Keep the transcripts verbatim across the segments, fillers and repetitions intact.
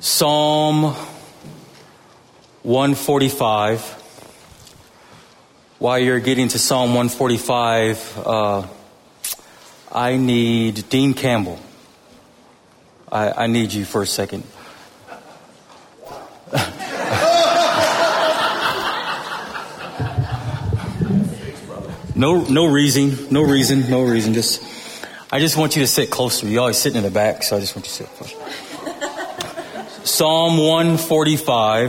Psalm one forty-five. While you're getting to Psalm one forty-five, uh, I need Dean Campbell. I, I need you for a second. no, no reason, no reason, no reason. Just, I just want you to sit closer. You're always sitting in the back, so I just want you to sit closer. Psalm one forty-five.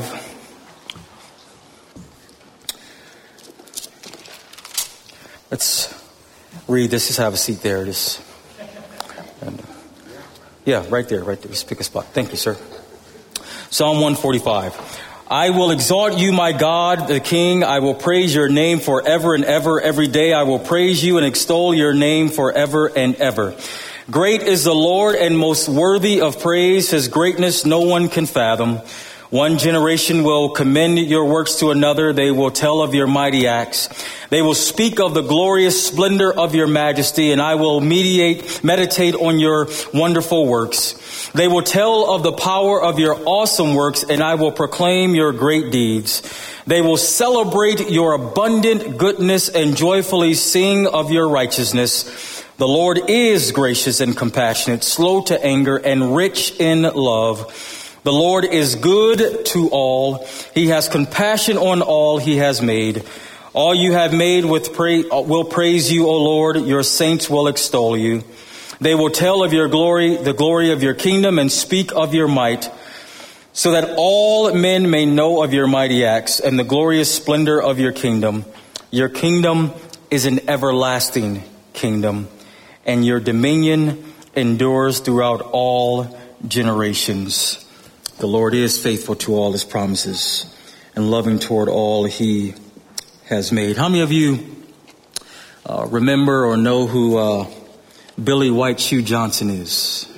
Let's read this. Just have a seat there. Just, and, yeah, right there, right there. Just pick a spot. Thank you, sir. Psalm one forty-five. I will exalt you, my God, the King. I will praise your name forever and ever. Every day I will praise you and extol your name forever and ever. Great is the Lord and most worthy of praise. His greatness no one can fathom. One generation will commend your works to another. They will tell of your mighty acts. They will speak of the glorious splendor of your majesty, and I will meditate, meditate on your wonderful works. They will tell of the power of your awesome works, and I will proclaim your great deeds. They will celebrate your abundant goodness and joyfully sing of your righteousness. The Lord is gracious and compassionate, slow to anger, and rich in love. The Lord is good to all. He has compassion on all he has made. All you have made with pra- will praise you, O Lord. Your saints will extol you. They will tell of your glory, the glory of your kingdom, and speak of your might, so that all men may know of your mighty acts and the glorious splendor of your kingdom. Your kingdom is an everlasting kingdom, and your dominion endures throughout all generations. The Lord is faithful to all his promises and loving toward all he has made. How many of you uh, remember or know who uh, Billy White Shoe Johnson is?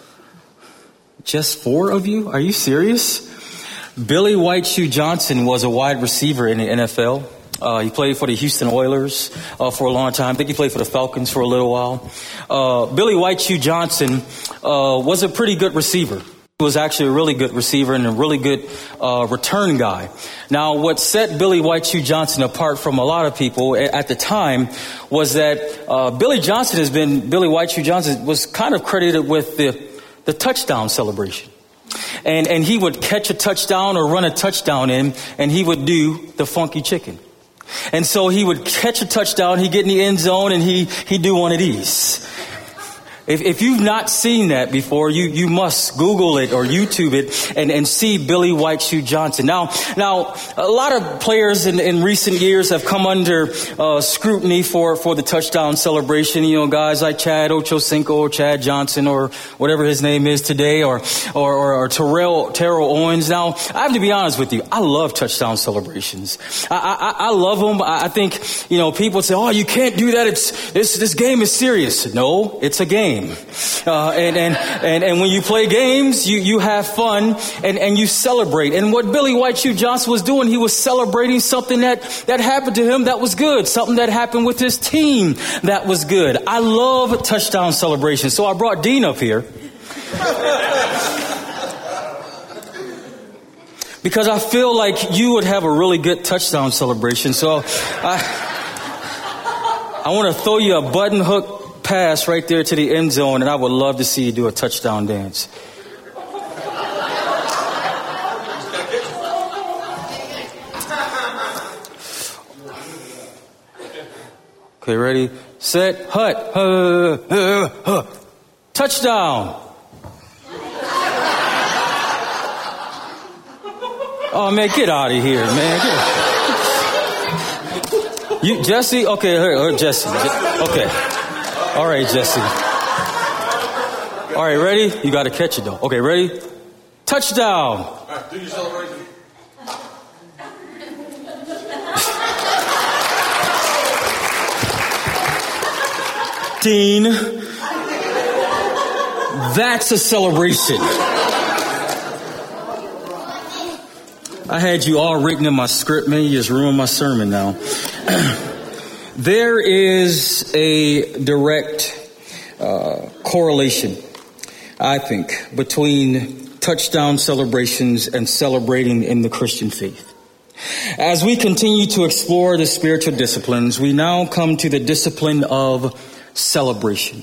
Just four of you? Are you serious? Billy White Shoe Johnson was a wide receiver in the N F L. Uh, he played for the Houston Oilers uh, for a long time. I think he played for the Falcons for a little while. Uh, Billy White Shoe Johnson uh, was a pretty good receiver. He was actually a really good receiver and a really good uh, return guy. Now, what set Billy White Shoe Johnson apart from a lot of people at the time was that uh, Billy Johnson has been, Billy White Shoe Johnson was kind of credited with the, the touchdown celebration. And, and he would catch a touchdown or run a touchdown in, and he would do the funky chicken. And so he would catch a touchdown, he'd get in the end zone, and he, he'd do one of these. If, if you've not seen that before, you, you must Google it or YouTube it and, and see Billy White Shoe Johnson. Now, now, a lot of players in, in recent years have come under uh, scrutiny for, for the touchdown celebration. You know, guys like Chad Ochocinco or Chad Johnson or whatever his name is today, or or, or, or Terrell, Terrell Owens. Now, I have to be honest with you. I love touchdown celebrations. I, I, I love them. I think, you know, people say, oh, you can't do that. It's this this game is serious. No, it's a game. Uh, and, and, and, and when you play games, you, you have fun and, and you celebrate. And what Billy White Shoe Johnson was doing, he was celebrating something that, that happened to him that was good. Something that happened with his team that was good. I love touchdown celebrations. So I brought Dean up here. Because I feel like you would have a really good touchdown celebration. So I, I want to throw you a button hook pass right there to the end zone, and I would love to see you do a touchdown dance. Okay, ready, set, hut, uh, uh, uh. Touchdown. Oh man, get out of here, man. Get you, Jesse? Okay, her, her, Jesse. Okay. All right, Jesse. All right, ready? You got to catch it, though. Okay, ready? Touchdown. All right, do your celebration. Dean, that's a celebration. I had you all written in my script, man. You just ruined my sermon now. There is a direct uh, correlation, I think, between touchdown celebrations and celebrating in the Christian faith. As we continue to explore the spiritual disciplines, we now come to the discipline of celebration.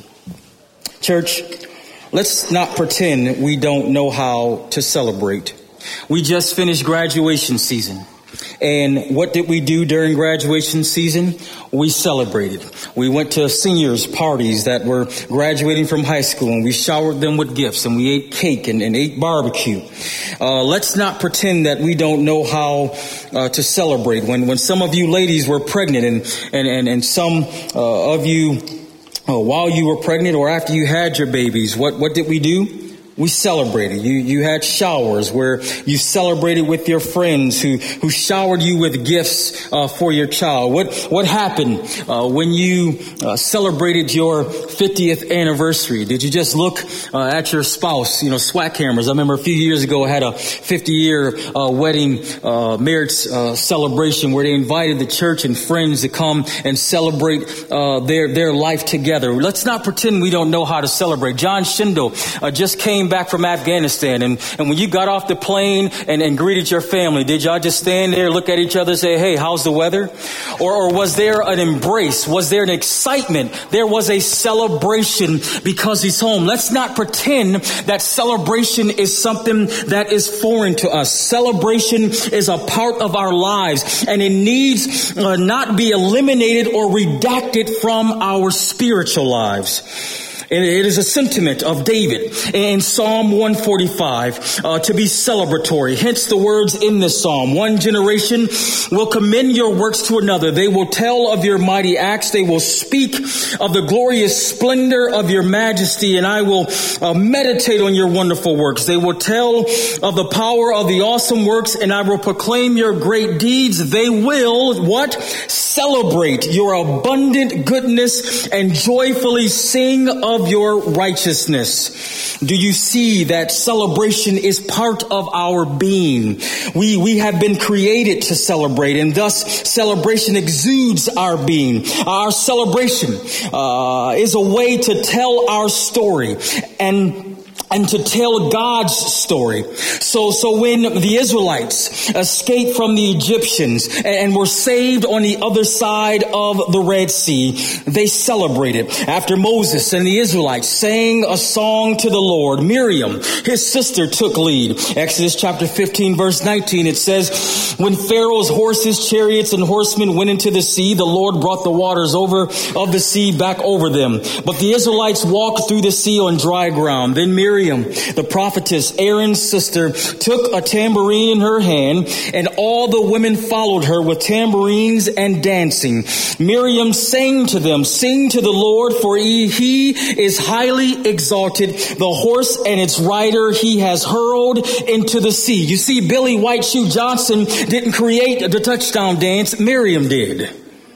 Church, let's not pretend we don't know how to celebrate. We just finished graduation season. And what did we do during graduation season? We celebrated. We went to seniors parties that were graduating from high school, and we showered them with gifts, and we ate cake and, and ate barbecue. Uh, let's not pretend that we don't know how uh, to celebrate. When when some of you ladies were pregnant, and and and, and some uh, of you uh, while you were pregnant or after you had your babies, what what did we do? We celebrated. You, you had showers where you celebrated with your friends who, who showered you with gifts, uh, for your child. What, what happened, uh, when you, uh, celebrated your fiftieth anniversary? Did you just look, uh, at your spouse, you know, SWAT cameras? I remember a few years ago I had a fifty year, uh, wedding, uh, marriage, uh, celebration where they invited the church and friends to come and celebrate, uh, their, their life together. Let's not pretend we don't know how to celebrate. John Schindel, uh, just came back from Afghanistan, and, and when you got off the plane and, and greeted your family, did y'all just stand there, look at each other, and say, hey, how's the weather? Or, or was there an embrace? Was there an excitement? There was a celebration because he's home. Let's not pretend that celebration is something that is foreign to us. Celebration is a part of our lives, and it needs uh, not be eliminated or redacted from our spiritual lives. And it is a sentiment of David in Psalm one forty-five, uh, to be celebratory. Hence the words in this psalm. One generation will commend your works to another. They will tell of your mighty acts. They will speak of the glorious splendor of your majesty. And I will uh, meditate on your wonderful works. They will tell of the power of the awesome works. And I will proclaim your great deeds. They will, what? Celebrate your abundant goodness and joyfully sing of of your righteousness. Do you see that celebration is part of our being? We, we have been created to celebrate, and thus celebration exudes our being. Our celebration uh, is a way to tell our story and And to tell God's story. So, so when the Israelites escaped from the Egyptians and were saved on the other side of the Red Sea, they celebrated. After Moses and the Israelites sang a song to the Lord, Miriam, his sister, took lead. Exodus chapter fifteen, verse nineteen, it says, when Pharaoh's horses, chariots, and horsemen went into the sea, the Lord brought the waters over of the sea back over them. But the Israelites walked through the sea on dry ground. Then Miriam, the prophetess, Aaron's sister, took a tambourine in her hand, and all the women followed her with tambourines and dancing. Miriam sang to them, sing to the Lord, for he, he is highly exalted. The horse and its rider he has hurled into the sea. You see, Billy White Shoe Johnson didn't create the touchdown dance. Miriam did.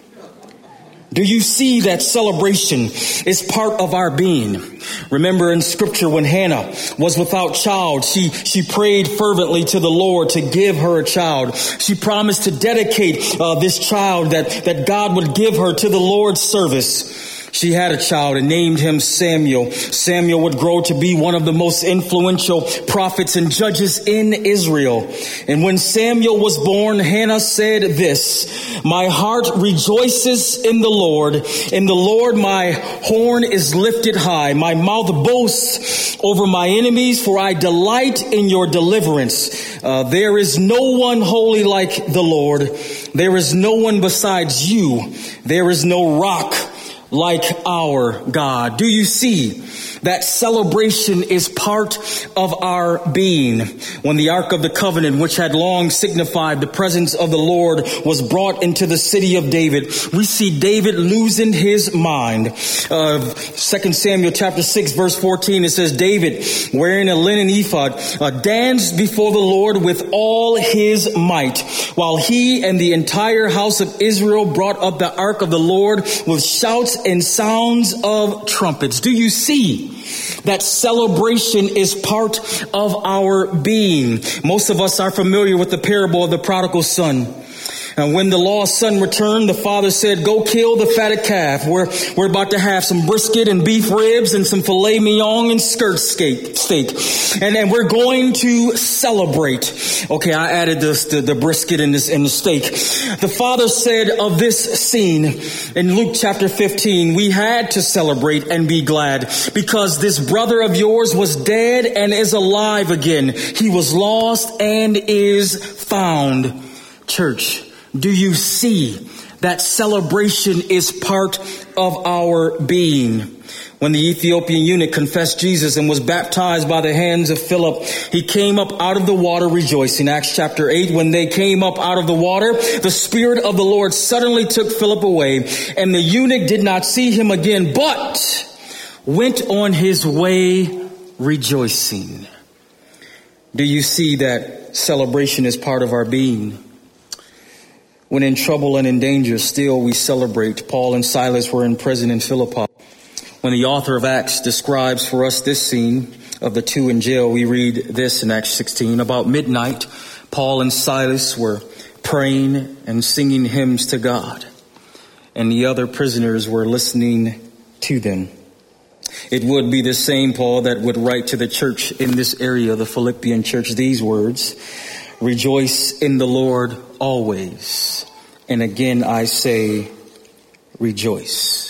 Do you see that celebration is part of our being? Remember in scripture when Hannah was without child, she, she prayed fervently to the Lord to give her a child. She promised to dedicate uh, this child that, that God would give her to the Lord's service. She had a child and named him Samuel. Samuel would grow to be one of the most influential prophets and judges in Israel. And when Samuel was born, Hannah said this, my heart rejoices in the Lord. In the Lord my horn is lifted high. My mouth boasts over my enemies, for I delight in your deliverance. Uh, there is no one holy like the Lord. There is no one besides you. There is no rock like our God. Do you see that celebration is part of our being? When the Ark of the Covenant, which had long signified the presence of the Lord, was brought into the city of David, we see David losing his mind. Uh, Second Samuel chapter six, verse fourteen, it says, David, wearing a linen ephod, uh, danced before the Lord with all his might, while he and the entire house of Israel brought up the Ark of the Lord with shouts and sounds of trumpets. Do you see that celebration is part of our being? Most of us are familiar with the parable of the prodigal son. And when the lost son returned, the father said, go kill the fatted calf. We're, we're about to have some brisket and beef ribs and some filet mignon and skirt steak. steak. And then we're going to celebrate. Okay, I added this, the, the brisket and, this, and the steak. The father said of this scene in Luke chapter fifteen, we had to celebrate and be glad because this brother of yours was dead and is alive again. He was lost and is found. Church, do you see that celebration is part of our being? When the Ethiopian eunuch confessed Jesus and was baptized by the hands of Philip, he came up out of the water rejoicing. Acts chapter eight, when they came up out of the water, the Spirit of the Lord suddenly took Philip away, and the eunuch did not see him again, but went on his way rejoicing. Do you see that celebration is part of our being? When in trouble and in danger, still we celebrate. Paul and Silas were in prison in Philippi. When the author of Acts describes for us this scene of the two in jail, we read this in Acts sixteen. About midnight, Paul and Silas were praying and singing hymns to God, and the other prisoners were listening to them. It would be the same Paul that would write to the church in this area, the Philippian church, these words: rejoice in the Lord always. And again, I say, rejoice.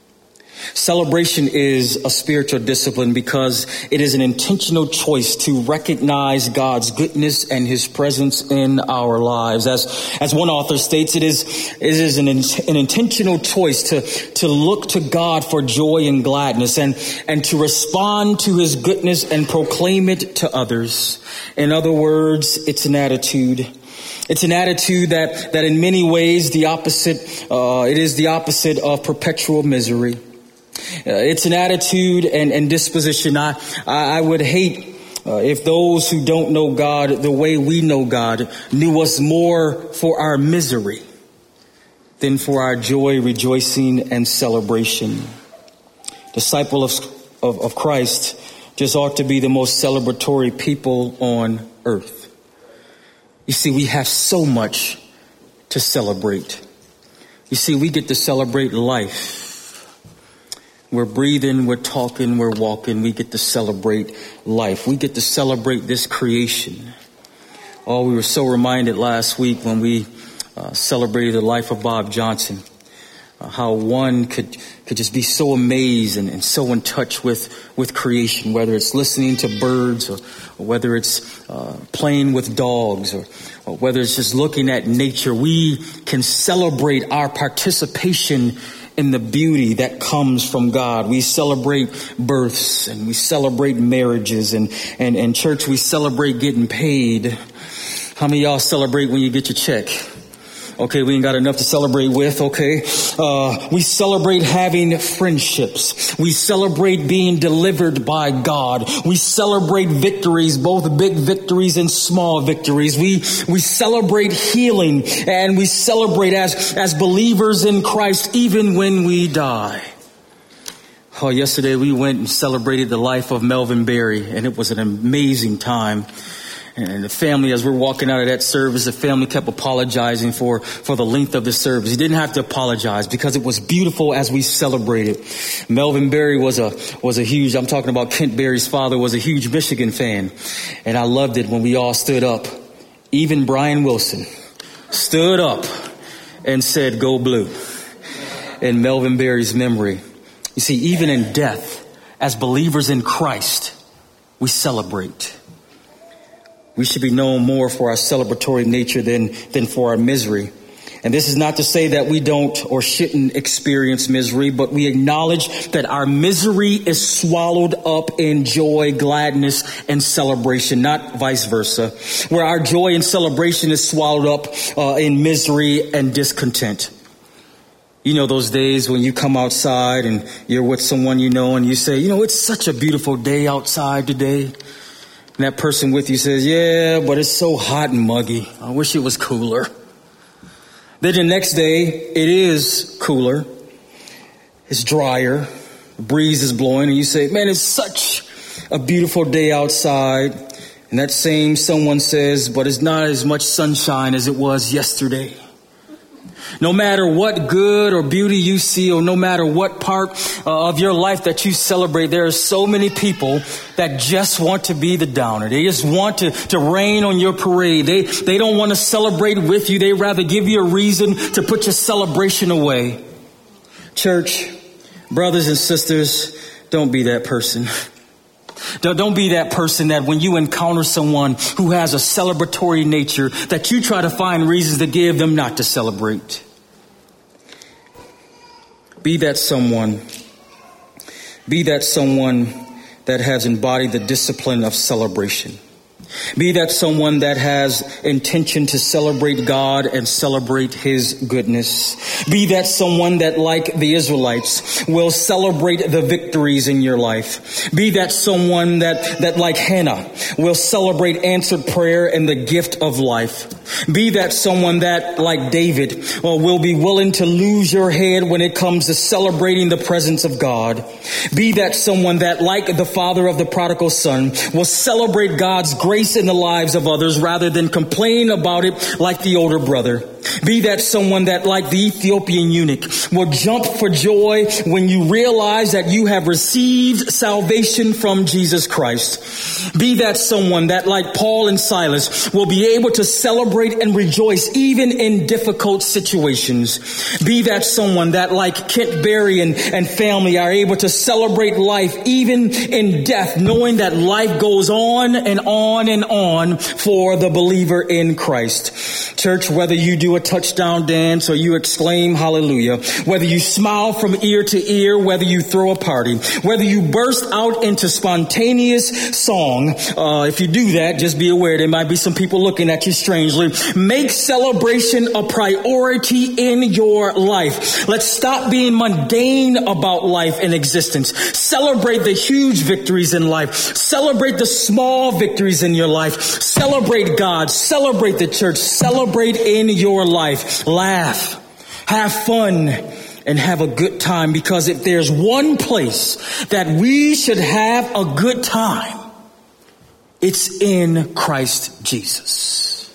Celebration is a spiritual discipline because it is an intentional choice to recognize God's goodness and his presence in our lives. As, as one author states, it is, it is an, an intentional choice to, to look to God for joy and gladness and, and to respond to his goodness and proclaim it to others. In other words, it's an attitude. It's an attitude that, that in many ways the opposite, uh, it is the opposite of perpetual misery. Uh, it's an attitude and, and disposition. I, I, I would hate uh, if those who don't know God the way we know God knew us more for our misery than for our joy, rejoicing, and celebration. Disciple of, of, of Christ just ought to be the most celebratory people on earth. You see, we have so much to celebrate. You see, we get to celebrate life. We're breathing, we're talking, we're walking. We get to celebrate life. We get to celebrate this creation. Oh, we were so reminded last week when we uh, celebrated the life of Bob Johnson, uh, how one could could just be so amazed and, and so in touch with, with creation, whether it's listening to birds or, or whether it's uh, playing with dogs or, or whether it's just looking at nature. We can celebrate our participation in the beauty that comes from God. We celebrate births and we celebrate marriages and, and, and church, we celebrate getting paid. How many of y'all celebrate when you get your check? Okay, we ain't got enough to celebrate with, okay? Uh, we celebrate having friendships. We celebrate being delivered by God. We celebrate victories, both big victories and small victories. We, we celebrate healing, and we celebrate as, as believers in Christ even when we die. Oh, yesterday we went and celebrated the life of Melvin Berry, and it was an amazing time. And the family, as we're walking out of that service, the family kept apologizing for, for the length of the service. He didn't have to apologize because it was beautiful as we celebrated. Melvin Berry was a, was a huge, I'm talking about Kent Berry's father, was a huge Michigan fan. And I loved it when we all stood up. Even Brian Wilson stood up and said, "Go Blue," in Melvin Berry's memory. You see, even in death, as believers in Christ, we celebrate. We should be known more for our celebratory nature than, than for our misery. And this is not to say that we don't or shouldn't experience misery, but we acknowledge that our misery is swallowed up in joy, gladness, and celebration, not vice versa, where our joy and celebration is swallowed up uh, in misery and discontent. You know those days when you come outside and you're with someone you know and you say, you know, it's such a beautiful day outside today. And that person with you says, yeah, but it's so hot and muggy. I wish it was cooler. Then the next day, it is cooler. It's drier. The breeze is blowing. And you say, man, it's such a beautiful day outside. And that same someone says, but it's not as much sunshine as it was yesterday. No matter what good or beauty you see, or no matter what part uh, of your life that you celebrate, there are so many people that just want to be the downer. They just want to, to rain on your parade. They, they don't want to celebrate with you. They rather give you a reason to put your celebration away. Church, brothers and sisters, don't be that person. Don't be that person that when you encounter someone who has a celebratory nature, that you try to find reasons to give them not to celebrate. Be that someone. Be that someone that has embodied the discipline of celebration. Be that someone that has intention to celebrate God and celebrate his goodness. Be that someone that, like the Israelites, will celebrate the victories in your life. Be that someone that, that like Hannah, will celebrate answered prayer and the gift of life. Be that someone that, like David, uh, will be willing to lose your head when it comes to celebrating the presence of God. Be that someone that, like the father of the prodigal son, will celebrate God's grace in the lives of others rather than complain about it like the older brother. Be that someone that, like the Ethiopian eunuch, will jump for joy when you realize that you have received salvation from Jesus Christ. Be that someone that, like Paul and Silas, will be able to celebrate and rejoice even in difficult situations. Be that someone that, like Kent Berry and, and family, are able to celebrate life even in death, knowing that life goes on and on and on for the believer in Christ. Church, whether you do a touchdown dance or you exclaim hallelujah, whether you smile from ear to ear, whether you throw a party, whether you burst out into spontaneous song, uh, if you do that, just be aware there might be some people looking at you strangely. Make celebration a priority in your life. Let's stop being mundane about life and existence. Celebrate the huge victories in life. Celebrate the small victories in your life. Celebrate God. Celebrate the church. Celebrate in your life. Laugh. Have fun. And have a good time. Because if there's one place that we should have a good time, it's in Christ Jesus.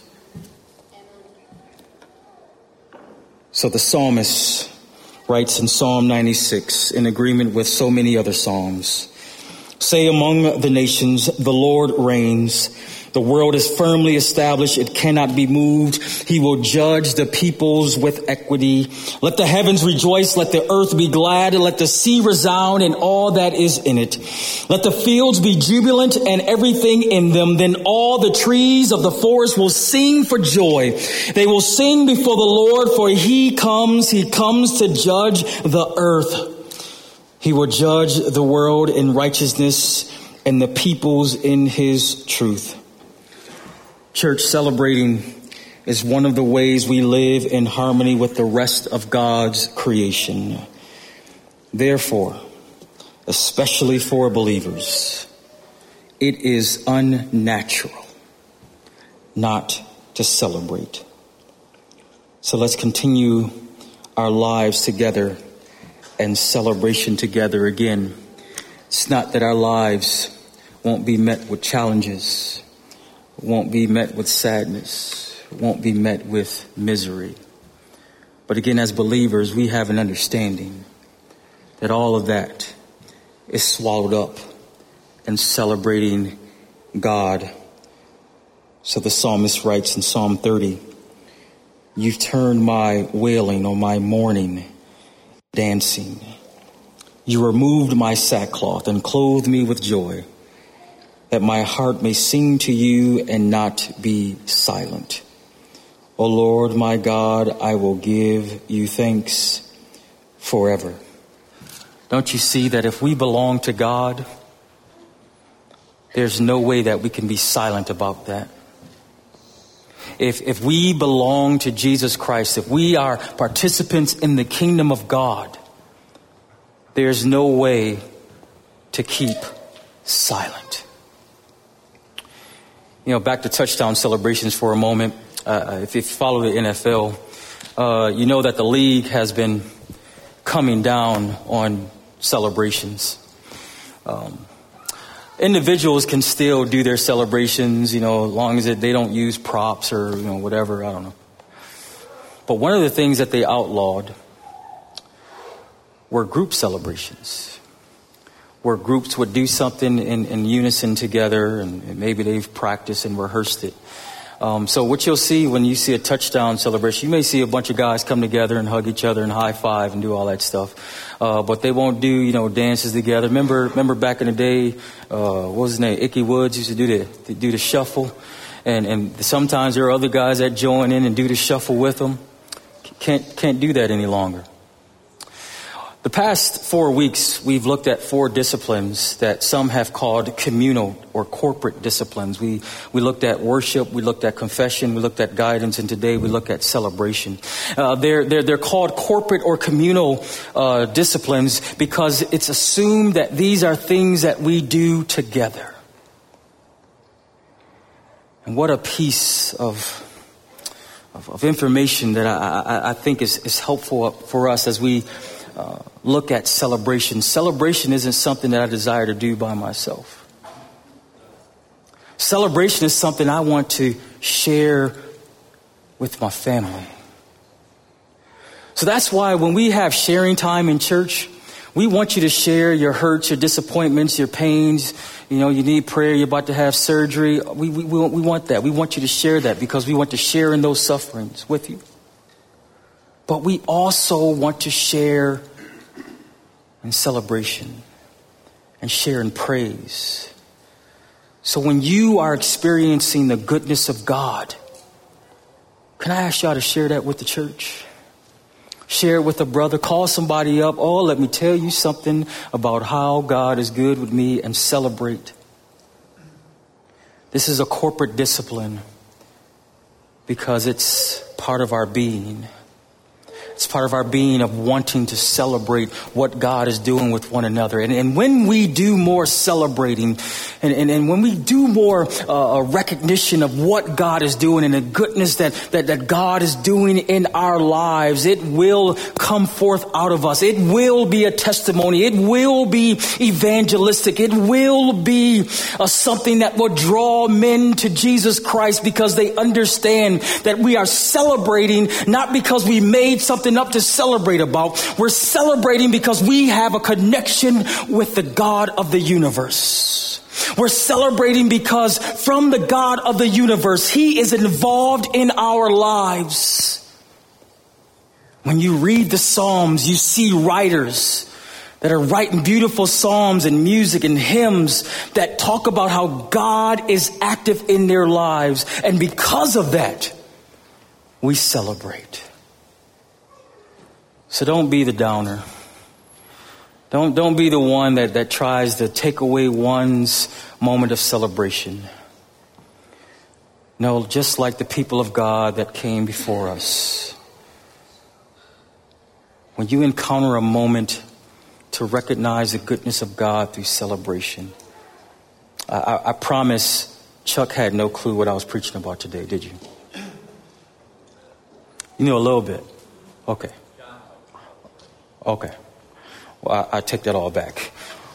So the psalmist writes in Psalm ninety-six, in agreement with so many other psalms, say among the nations, the Lord reigns. The world is firmly established. It cannot be moved. He will judge the peoples with equity. Let the heavens rejoice. Let the earth be glad. And let the sea resound and all that is in it. Let the fields be jubilant and everything in them. Then all the trees of the forest will sing for joy. They will sing before the Lord, for he comes. He comes to judge the earth. He will judge the world in righteousness and the peoples in his truth. Church, celebrating is one of the ways we live in harmony with the rest of God's creation. Therefore, especially for believers, it is unnatural not to celebrate. So let's continue our lives together and celebration together again. It's not that our lives won't be met with challenges, won't be met with sadness, won't be met with misery. But again, as believers, we have an understanding that all of that is swallowed up in celebrating God. So the psalmist writes in Psalm thirty, you've turned my wailing or my mourning dancing. You removed my sackcloth and clothed me with joy, that my heart may sing to you and not be silent. O Lord, my God, I will give you thanks forever. Don't you see that if we belong to God, there's no way that we can be silent about that? If, if we belong to Jesus Christ, if we are participants in the kingdom of God, there's no way to keep silent. You know, back to touchdown celebrations for a moment. Uh, if you follow the N F L, uh, you know that the league has been coming down on celebrations. Um, individuals can still do their celebrations, you know, as long as it, they don't use props or, you know, whatever. I don't know. But one of the things that they outlawed were group celebrations, where groups would do something in, in unison together, and, and maybe they've practiced and rehearsed it. Um, so what you'll see when you see a touchdown celebration, you may see a bunch of guys come together and hug each other and high five and do all that stuff. Uh, but they won't do, you know, dances together. Remember, remember back in the day, uh, what was his name? Icky Woods used to do the, do the shuffle. And, and sometimes there are other guys that join in and do the shuffle with them. Can't, can't do that any longer. The past four weeks, we've looked at four disciplines that some have called communal or corporate disciplines. We we looked at worship, we looked at confession, we looked at guidance, and today we look at celebration. Uh, they're they're they're called corporate or communal uh, disciplines because it's assumed that these are things that we do together. And what a piece of of, of information that I, I, I think is is helpful for us as we Uh, look at celebration. Celebration isn't something that I desire to do by myself. Celebration is something I want to share with my family. So that's why when we have sharing time in church, we want you to share your hurts, your disappointments, your pains. You know, you need prayer, you're about to have surgery. We, we, we want that. We want you to share that because we want to share in those sufferings with you. But we also want to share in celebration and share in praise. So when you are experiencing the goodness of God, can I ask y'all to share that with the church? Share it with a brother. Call somebody up. Oh, let me tell you something about how God is good with me, and celebrate. This is a corporate discipline because it's part of our being. It's part of our being of wanting to celebrate what God is doing with one another. And, and when we do more celebrating and, and, and when we do more uh, recognition of what God is doing and the goodness that, that, that God is doing in our lives, it will come forth out of us. It will be a testimony. It will be evangelistic. It will be uh, something that will draw men to Jesus Christ because they understand that we are celebrating not because we made something up to celebrate about. We're celebrating because we have a connection with the God of the universe. We're celebrating because from the God of the universe, He is involved in our lives. When you read the Psalms, you see writers that are writing beautiful psalms and music and hymns that talk about how God is active in their lives. And because of that, we celebrate. So don't be the downer. Don't, don't be the one that, that tries to take away one's moment of celebration. No, just like the people of God that came before us. When you encounter a moment to recognize the goodness of God through celebration, I, I, I promise Chuck had no clue what I was preaching about today, did you? You knew a little bit. Okay. Okay. Well, I, I take that all back.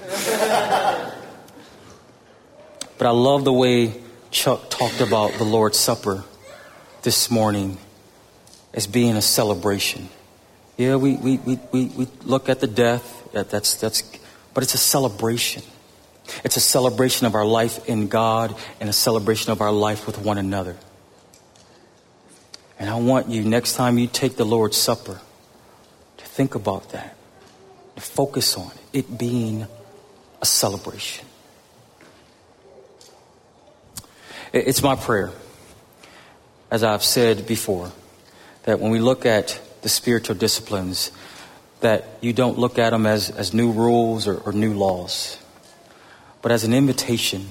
But I love the way Chuck talked about the Lord's Supper this morning as being a celebration. Yeah, we, we, we, we, we look at the death. That, that's, that's, but it's a celebration. It's a celebration of our life in God and a celebration of our life with one another. And I want you, next time you take the Lord's Supper, to think about that, to focus on it, it being a celebration. It's my prayer, as I've said before, that when we look at the spiritual disciplines, that you don't look at them as, as new rules or, or new laws, but as an invitation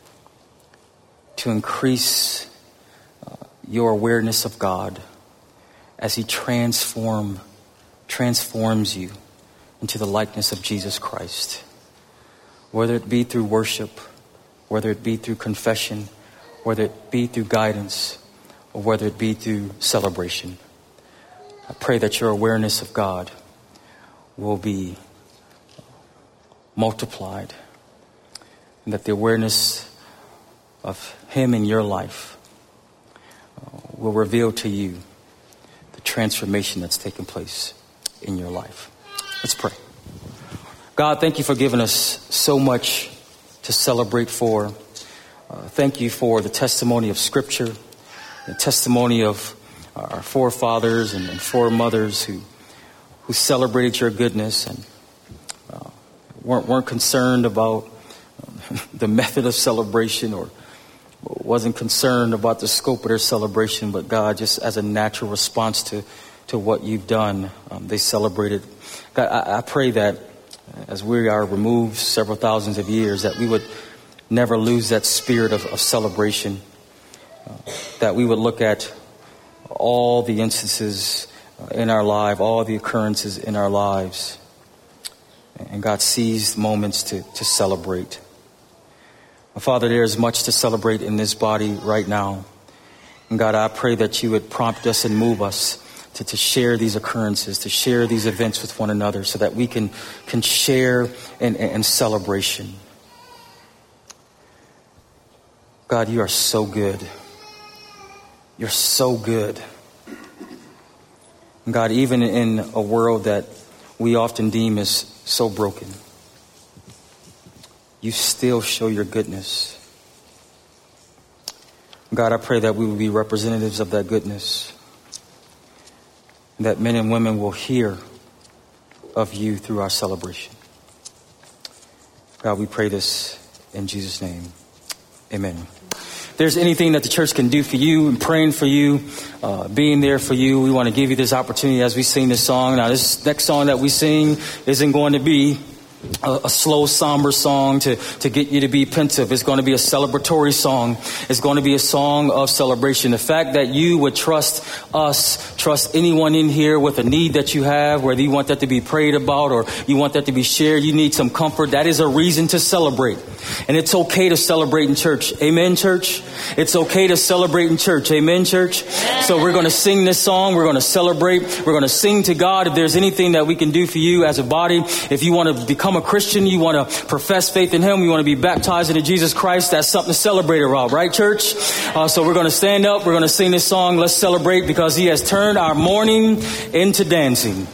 to increase uh, your awareness of God as He transform, transforms you into the likeness of Jesus Christ. Whether it be through worship, whether it be through confession, whether it be through guidance, or whether it be through celebration. I pray that your awareness of God will be multiplied, and that the awareness of Him in your life uh, will reveal to you the transformation that's taken place in your life. Let's pray. God, thank you for giving us so much to celebrate for. Uh, thank you for the testimony of Scripture, the testimony of our forefathers and, and foremothers who who celebrated your goodness and uh, weren't weren't concerned about um, the method of celebration or wasn't concerned about the scope of their celebration, but God, just as a natural response to, to what you've done, um, they celebrated. God, I, I pray that as we are removed several thousands of years, that we would never lose that spirit of, of celebration, uh, that we would look at all the instances in our life, all the occurrences in our lives, and God sees moments to, to celebrate. Father, there is much to celebrate in this body right now. And God, I pray that you would prompt us and move us to, to share these occurrences, to share these events with one another so that we can, can share in, in celebration. God, you are so good. You're so good. And God, even in a world that we often deem as so broken, you still show your goodness. God, I pray that we will be representatives of that goodness, and that men and women will hear of you through our celebration. God, we pray this in Jesus' name. Amen. If there's anything that the church can do for you and praying for you, uh, being there for you, we want to give you this opportunity as we sing this song. Now, this next song that we sing isn't going to be A, a slow, somber song to, to get you to be pensive. It's going to be a celebratory song. It's going to be a song of celebration. The fact that you would trust us, trust anyone in here with a need that you have, whether you want that to be prayed about or you want that to be shared, you need some comfort. That is a reason to celebrate. And it's okay to celebrate in church. Amen, church? It's okay to celebrate in church. Amen, church? Amen. So we're going to sing this song. We're going to celebrate. We're going to sing to God. If there's anything that we can do for you as a body, if you want to become a Christian, you want to profess faith in him, you want to be baptized into Jesus Christ, that's something to celebrate about, right, church? Uh, so we're going to stand up. We're going to sing this song. Let's celebrate because he has turned our mourning into dancing.